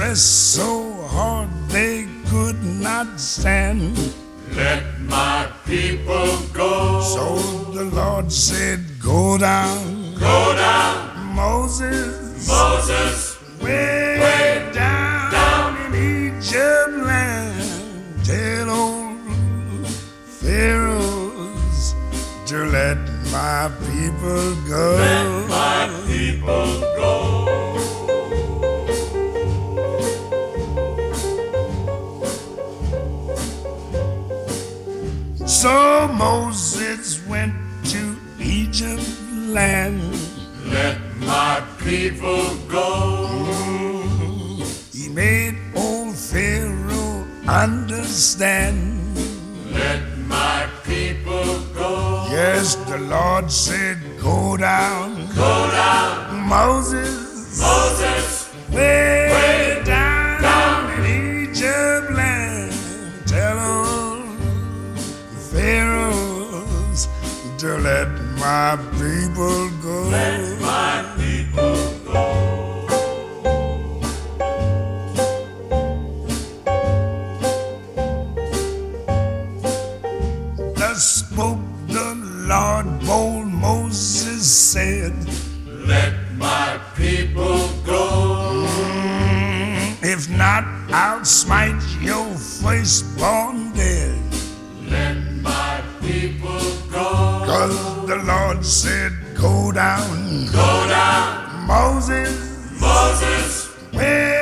pressed so hard they could not stand. Let my people go. So the Lord said, go down. Go down. Moses, Moses, way down in Egypt land. Tell old Pharaohs to let my people go. let my people go. So Moses went to Egypt land. Let my people go. He made old Pharaoh understand. Let my people go. Yes, the Lord said, go down. Go down. Moses, Moses, way down in Egypt land. Tell old Pharaohs to let my people go. let my people go. Thus spoke the Lord, bold Moses said, Let my people go. if not, I'll smite your firstborn dead. Let my people go. 'Cause the Lord said, go down. Go down. Moses, Moses, way